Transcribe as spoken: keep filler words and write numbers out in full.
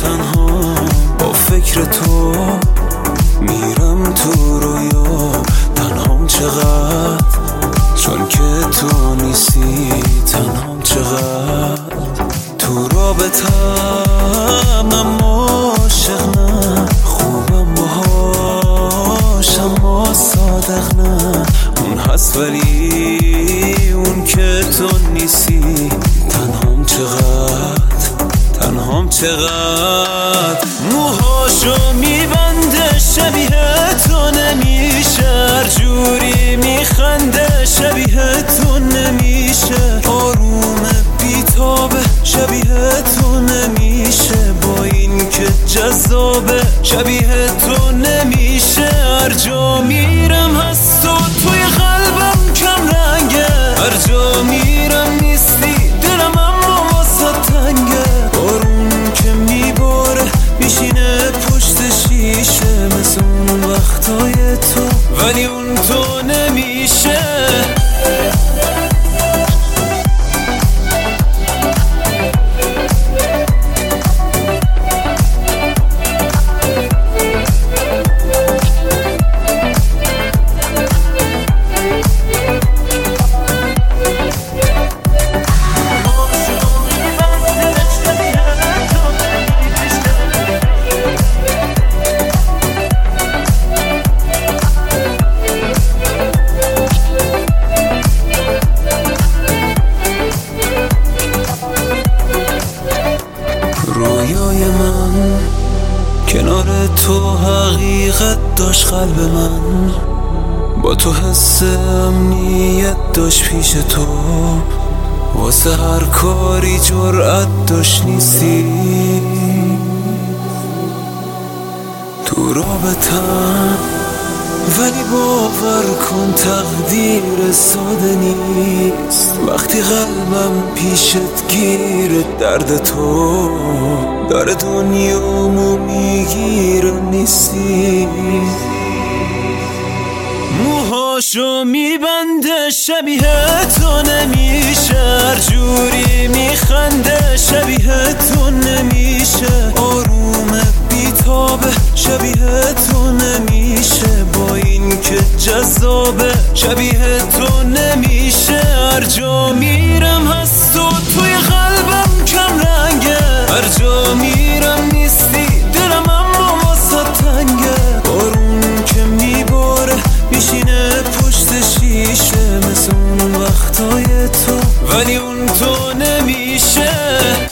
تنها با فکر تو میرم تو رویا، تنهام چقدر چون که تو نیستی، تنهام چقدر تو رابطم، اما عاشق نه، خوبم باهاش اما صادق نه، اون هست ولی اون که تو نیستی، تنهام چقدر تنهام چقدر موهاشو میبنده شبیه تو نمیشه، هر جوری میخنده شبیه تو نمیشه، آرومه بیتابه شبیه تو نمیشه، با این که جذابه شبیه تو نمیشه، هر جا میرم هست و توی قلبم کم رنگه، هر جا میرم نیستی دلم اما واسه تنگه، بارون که میباره میشینه پشت شیشه، مثل اون وقتای تو ولی اون تو نمیشه. رویای من کنار تو حقیقت داشت، قلب من با تو حس امنیت داشت، پیش تو واسه هر کاری جرأت داشت، نیستی تو رابطم ولی باور کن تقدیر ساده نیست، وقتی قلبم پیشت گیره درد تو داره دنیامو میگیره، نیستی موهاشو میبنده شبیه تو نمیشه، هر جوری میخنده شبیه تو نمیشه، آرومه بیتابه شبیه تو نمیشه، با این که جذابه شبیه تو نمیشه، هر جا میرم هست و توی قلبم کم رنگه، هر جا میرم نیستی دلم اما واسه تنگه، بارون که میباره میشینه پشت شیشه، مثل اون وقتای تو ولی اون تو نمیشه.